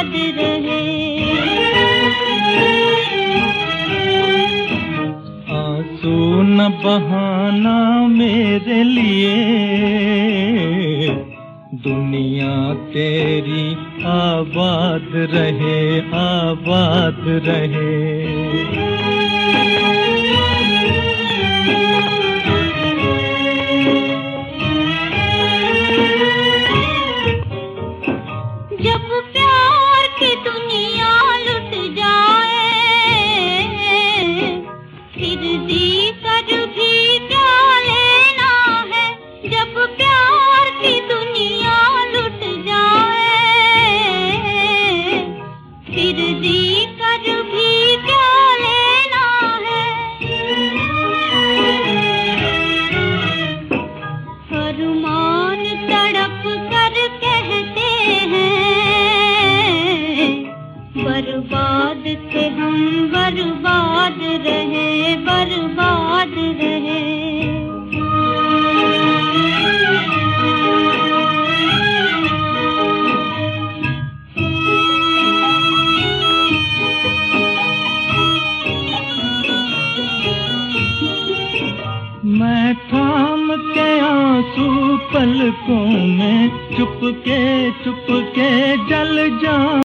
याद रहे। आंसू न बहाना मेरे लिए, दुनिया तेरी आबाद रहे, आबाद रहे। जब प्यार की दुनिया लुट जाए, फिर जी कर भी क्या लेना है। जब प्यार की दुनिया लुट जाए, फिर जी कर भी क्या लेना है। अरमान तड़प कर कहते बर्बाद थे हम, बर्बाद रहे, बर्बाद रहे। मैं थाम के आंसू पलकों में चुपके चुपके जल जाऊं।